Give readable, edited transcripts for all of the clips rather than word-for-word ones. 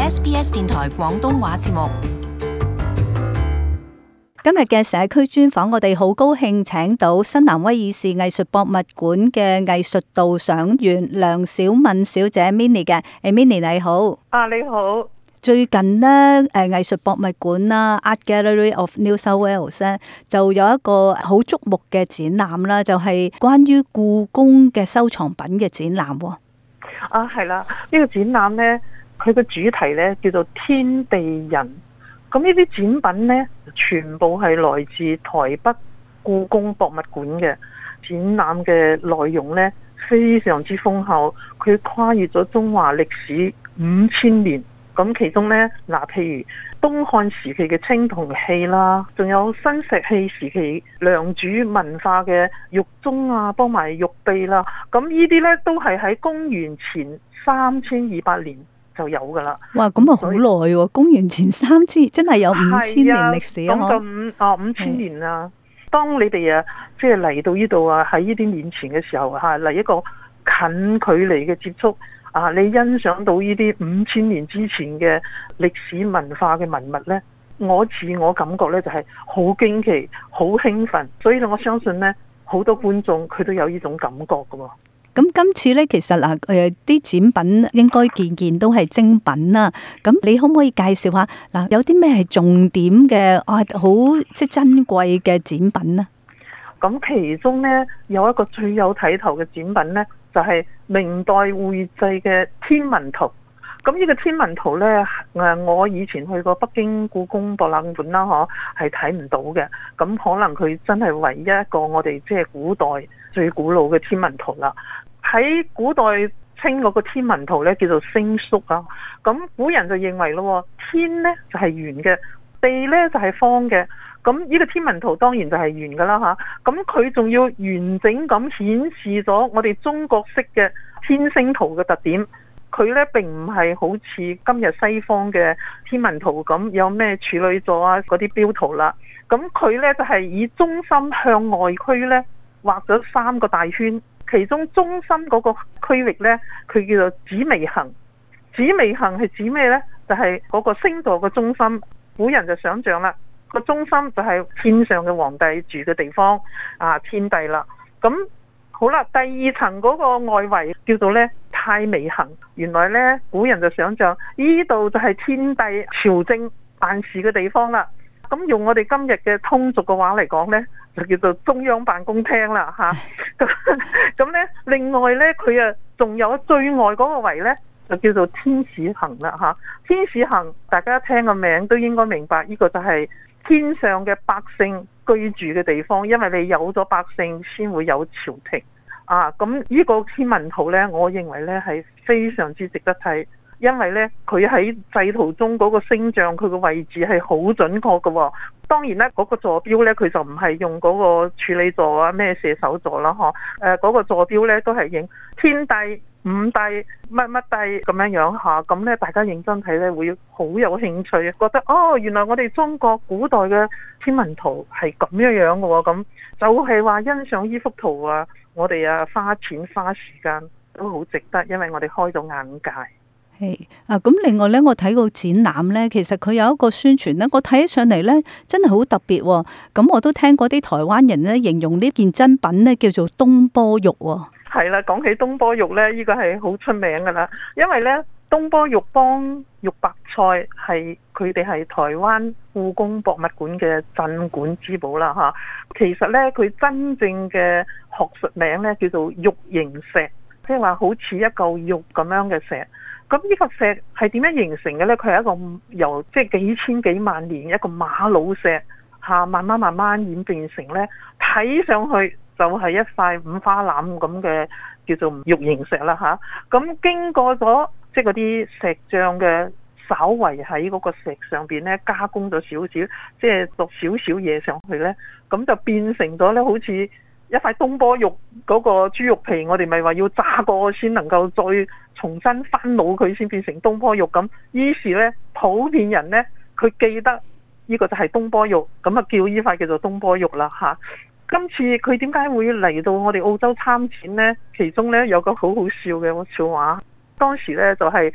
SBS 電台廣東話節目。 今日嘅社區專訪，我哋好高興請到新南威爾士藝術博物館嘅藝術導賞員梁小敏小姐 Minnie 嘅。Minnie 你好。 你好。 最近呢，藝術博物館啦 Art Gallery of New South Wales 咧，就有一個好矚目嘅展覽啦，就係關於故宮嘅收藏品嘅展覽。 係啦，呢個展覽呢，佢個主題呢叫做天地人。咁呢啲展品呢，全部係來自台北故宮博物館嘅。展覽嘅內容呢，非常之豐厚，佢跨越咗中華歷史5000年。咁其中呢，譬如東漢時期嘅青銅器啦，仲有新石器時期良渚文化嘅玉鐘啊，幫埋玉璧啦。咁呢啲呢，都係喺公元前3200年就有噶啦。 哇，咁啊好耐喎！公元前3000，真係有5000年歷史啊！ 咁5000年啊！當你哋即係嚟到呢度喺呢啲面前嘅時候嚟一個近距離嘅接觸。你欣賞到呢啲5000年之前嘅歷史文化嘅文物呢，我自我感覺呢就係好驚奇、好興奮，所以我相信呢，好多觀眾佢都有呢種感覺㗎喎。 咁今次呢，其實啲展品應該件件都係精品啦。咁你可唔可以介紹下有啲咩係重點嘅好即係珍貴嘅展品呢？ 咁其中呢，有一個最有睇頭嘅展品呢，就係明代繪製嘅天文圖。咁呢個天文圖呢，我以前去過北京故宮博覽館啦，係睇唔到嘅。咁可能佢真係唯一一個我哋即係古代最古老嘅天文圖啦。喺古代稱嗰個天文圖呢，叫做星宿啊。咁古人就認為咯，天呢就係圓嘅，地呢就係方嘅。咁呢個天文圖當然就係圓噶啦嚇，咁佢仲要完整咁顯示咗我哋中國式嘅天星圖嘅特點。佢呢並唔係好似今日西方嘅天文圖咁有咩處女座啊嗰啲標圖啦。咁佢呢就係以中心向外區呢畫咗3個大圈，其中中心嗰個區域呢，佢叫做紫微垣。紫微垣係指咩呢？就係嗰個星座嘅中心。古人就想像啦。個中心就係天上嘅皇帝住嘅地方天帝啦。咁好啦，第2層嗰個外圍叫做呢太微垣。原來呢，古人就想像呢度就係天帝朝政辦事嘅地方啦。咁用我哋今日嘅通俗嘅話嚟講呢，就叫做中央辦公廳啦咁呢，另外呢，佢仲有最外嗰個圍呢，就叫做天使垣啦天使垣大家聽個名都應該明白，呢個就係天上嘅百姓居住嘅地方，因為你有咗百姓先會有朝廷咁呢個天文圖呢，我認為呢係非常之值得睇，因為呢，佢喺製圖中嗰個星象佢個位置係好準確嘅。當然啦，嗰個坐標呢，佢就唔係用嗰個處女座啊咩射手座啦嗰個坐標呢，都係影天帝、五帝、乜乜帝咁樣咁呢，大家認真睇呢，會好有興趣，覺得原來我哋中國古代嘅天文圖係咁樣嘅喎。咁就係話欣賞呢幅圖我哋花錢花時間都好值得，因為我哋開咗眼界。 咁另外咧，我睇個展覽咧，其實佢有一個宣傳咧，我睇起上嚟咧，真係好特別。咁我都聽過啲台灣人咧形容呢件珍品咧叫做東坡肉。 係啦，講起東坡肉咧，呢個係好出名噶啦，因為咧東坡肉幫肉白菜係佢哋係台灣故宮博物館嘅鎮館之寶啦其實咧佢真正嘅學術名咧叫做玉形石，即係話好似一嚿肉咁樣嘅石。咁呢個石係點樣形成嘅呢？佢係一個由即係幾千幾萬年一個瑪瑙石慢慢演變成呢，睇上去就係一塊五花腩咁嘅叫做玉形石啦咁經過咗即係嗰啲石匠嘅稍為喺嗰個石上邊呢加工咗少少，即係落少少嘢上去呢，咁就變成咗呢好似一塊東坡肉嗰個豬肉皮，我哋咪話要炸過先能夠再重新翻老佢先變成東坡肉咁。於是呢，普遍人呢，佢記得呢個就係東坡肉，咁叫呢塊叫做東坡肉啦今次佢點解會嚟到我哋澳洲參展呢？其中呢，有個好好笑嘅笑話。當時呢，就係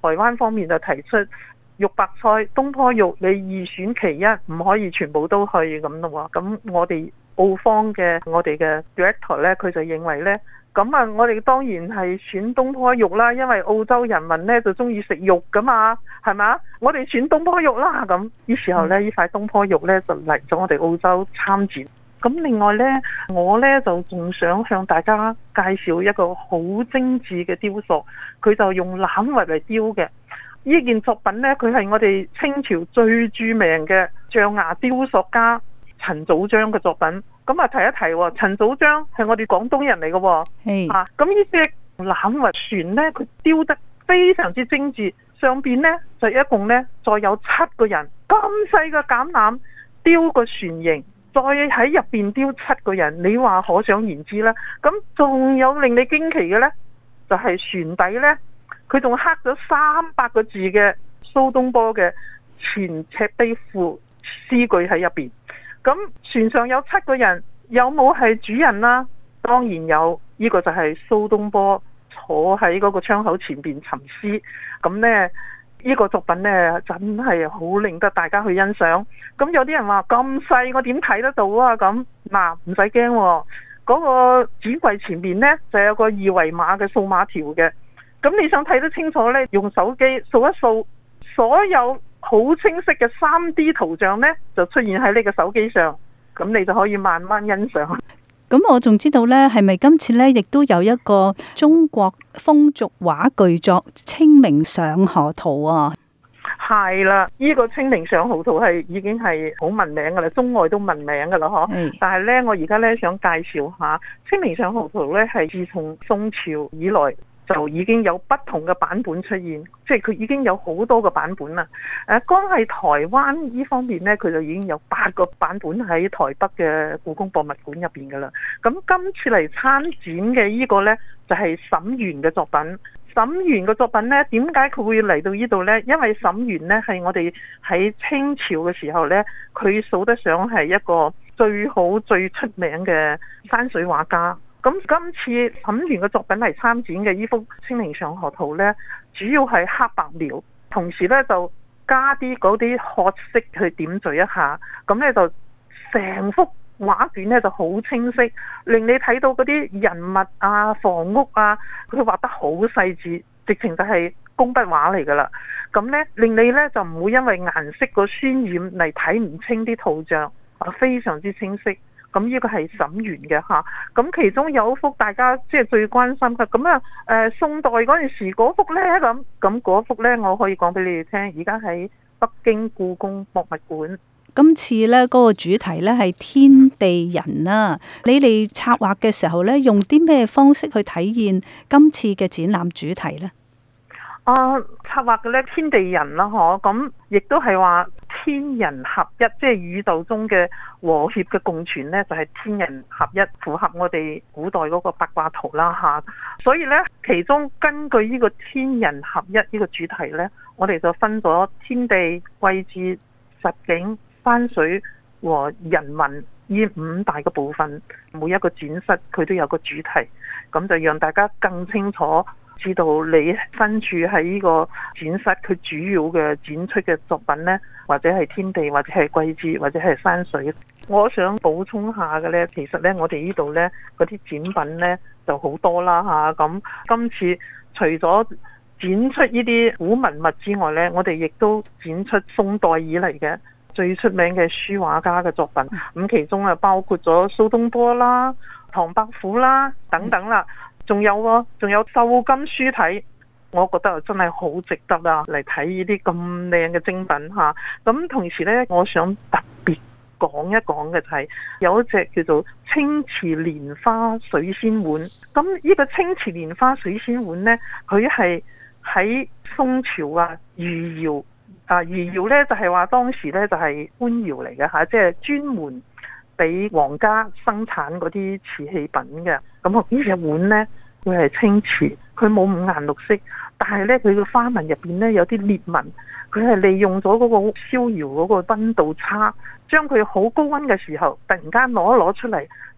灣方面就提出肉白菜、東坡肉你二選其一，唔可以全部都去咁咯喎。咁我哋澳方嘅我哋嘅 director 咧，佢就認為咧，咁啊我哋當然係選東坡肉啦，因為澳洲人民咧就中意食肉噶嘛，係嘛？我哋選東坡肉啦，咁於是後咧呢塊東坡肉咧就嚟咗我哋澳洲參展。咁另外呢，我呢就仲想向大家介紹一個好精緻嘅雕塑，佢就用欖核嚟雕嘅。呢件作品呢，佢係我哋清朝最著名嘅象牙雕塑家陳祖章嘅作品。咁啊提一提喎，陳祖章係我哋廣東人嚟嘅喎。 係啊，咁呢隻欖核船呢，佢雕得非常之精緻，上邊呢，就一共呢，再有7個人，咁細嘅橄欖雕個船形。再喺入邊雕7個人，你話可想而知啦。咁仲有令你驚奇嘅呢，就係船底呢，佢仲刻咗300個字嘅蘇東坡嘅前赤壁賦詩句喺入邊。咁船上有7個人，有冇係主人啦？當然有，呢個就係蘇東坡坐喺嗰個窗口前邊沉思。咁呢。呢個作品呢，真係好令得大家去欣賞。咁有啲人話咁細，我點睇得到啊？咁嗱，唔使驚喎，嗰個展櫃前面呢，就有個二維碼嘅數碼條嘅。咁你想睇得清楚呢，用手機掃一掃，所有好清晰嘅 3D 圖像呢，就出現喺你嘅手機上。咁你就可以慢慢欣賞。 咁我仲知道呢，係咪今次呢亦都有一個中國風俗畫巨作《清明上河圖》啊？ 係啦，呢個《清明上河圖》已經係好聞名噶啦，中外都聞名噶啦，嗬。但係呢，我而家呢想介紹下《清明上河圖》呢，係自從宋朝以來就已經有不同嘅版本出現，即係佢已經有好多個版本啦。光係台灣呢方面呢，佢就已經有8個版本喺台北嘅故宮博物館入邊噶啦。咁今次嚟參展嘅呢個呢，就係沈園嘅作品。沈園嘅作品呢，點解佢會嚟到呢度呢？因為沈園呢係我哋喺清朝嘅時候呢，佢數得上係一個最好最出名嘅山水畫家。咁今次沈園嘅作品嚟參展嘅呢幅《清明上河圖》呢，主要係黑白描，同時呢就加啲嗰啲褐色去點綴一下，咁呢就成幅畫卷呢就好清晰，令你睇到嗰啲人物啊、房屋啊，佢畫得好細緻，直情就係工筆畫嚟噶啦。咁呢令你呢就唔會因為顏色個渲染嚟睇唔清啲圖像，非常之清晰。咁呢個係沈園嘅嚇，咁其中有一幅大家即係最關心嘅，咁宋代嗰陣時嗰幅呢，咁嗰幅呢，我可以講俾你哋聽，而家喺北京故宮博物館。 今次呢嗰個主題呢係天地人啦，你哋策劃嘅時候呢，用啲咩方式去體現今次嘅展覽主題呢？ 策劃嘅呢天地人啦，咁亦都係話天人合一，即係宇宙中嘅和諧嘅共存呢，就係天人合一，符合我哋古代嗰個八卦圖啦嚇。所以呢，其中根據呢個天人合一呢個主題呢，我哋就分咗天地、季節、實景、山水和人文呢5大個部分，每一個展室佢都有個主題，咁就讓大家更清楚知道你身處喺呢個展室，佢主要嘅展出嘅作品呢，或者係天地，或者係季節，或者係山水。我想補充下嘅呢，其實呢，我哋呢度呢嗰啲展品呢就好多啦嚇。咁今次除咗展出呢啲古文物之外呢，我哋亦都展出宋代以嚟嘅最出名嘅書畫家嘅作品。咁其中啊包括咗蘇東坡啦、唐伯虎啦等等啦。仲有繡金書體，我覺得真係好值得啊！嚟睇呢啲咁靚嘅精品嚇。咁同時呢，我想特別講一講嘅就係有一隻叫做青瓷蓮花水仙碗。咁呢個青瓷蓮花水仙碗呢，佢係喺宋朝啊餘姚餘姚呢就係話當時呢就係官窯嚟嘅嚇，即係專門俾皇家生產嗰啲瓷器品嘅。咁呢隻碗呢，佢係青瓷，佢冇五顏六色，但係呢，佢個花紋入邊呢有啲裂紋，佢係利用咗嗰個燒窯嗰個溫度差，將佢好高溫嘅時候，突然間攞出嚟，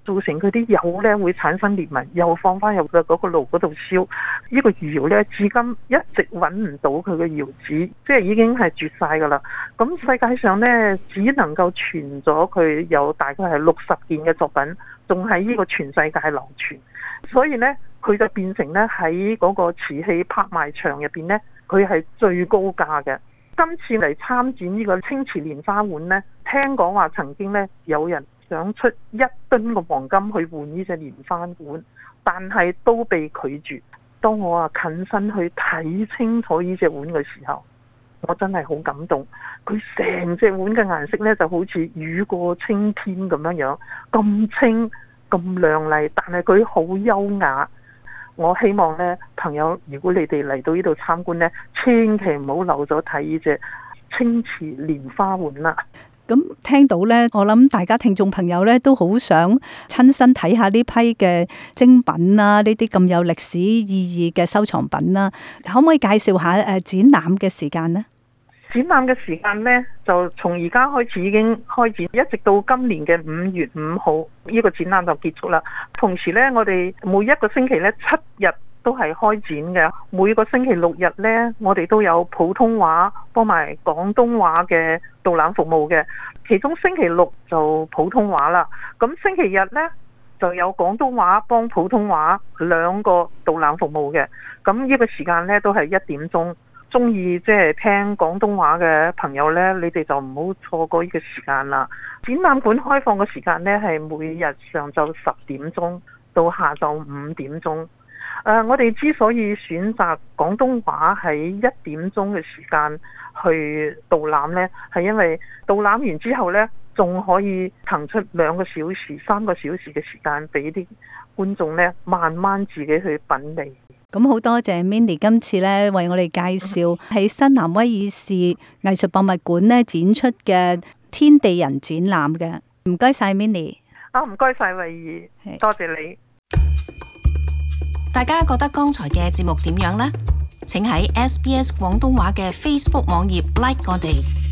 造成佢啲油咧會產生裂紋，又放翻入嘅嗰個爐嗰度燒。呢個餘姚咧至今一直揾唔到佢嘅窯址，即係已經係絕晒噶啦。咁世界上咧只能夠傳咗佢有大概係60件嘅作品，仲喺呢個全世界流傳。所以咧佢就變成咧喺嗰個瓷器拍賣場入邊咧，佢係最高價嘅。今次嚟參展呢個青瓷蓮花碗呢，聽講話曾經呢有人想出1噸嘅黃金去換呢隻蓮花碗，但係都被拒絕。當我近身去睇清楚呢隻碗嘅時候，我真係好感動。佢成隻碗嘅顏色呢就好似雨過青天咁樣，咁清咁亮麗，但係佢好優雅。我希望呢朋友，如果你哋嚟到呢度參觀呢，千祈唔好漏咗睇呢隻青瓷蓮花碗啦。 咁聽到呢，我諗大家聽眾朋友呢都好想親身睇下呢批嘅精品啦，呢啲咁有歷史意義嘅收藏品啦，可唔可以介紹下展覽嘅時間呢？ 展覽嘅時間呢，就從而家開始已經開展，一直到今年嘅5月5號，呢個展覽就結束啦。同時呢，我哋每一個星期呢7日都係開展嘅，每個星期6日呢，我哋都有普通話幫埋廣東話嘅導覽服務嘅。其中星期6就普通話啦，咁星期日呢，就有廣東話幫普通話2個導覽服務嘅。咁呢個時間呢，都係1點鐘。中意即係聽廣東話嘅朋友呢，你哋就唔好錯過呢個時間啦。展覽館開放嘅時間呢，係每日上晝10點鐘到下晝5點鐘。我哋之所以選擇廣東話喺1點鐘嘅時間去導覽呢，係因為導覽完之後呢，仲可以騰出2個小時、3個小時嘅時間俾啲觀眾呢慢慢自己去品味。 咁好多謝 Minnie 今次咧為我哋介紹喺新南威爾士藝術博物館咧展出嘅天地人展覽嘅。唔該晒 Minnie。 唔該晒慧儀，多謝你。 大家覺得剛才嘅節目點樣呢？請喺SBS 廣東話嘅 Facebook 網頁 like 我哋。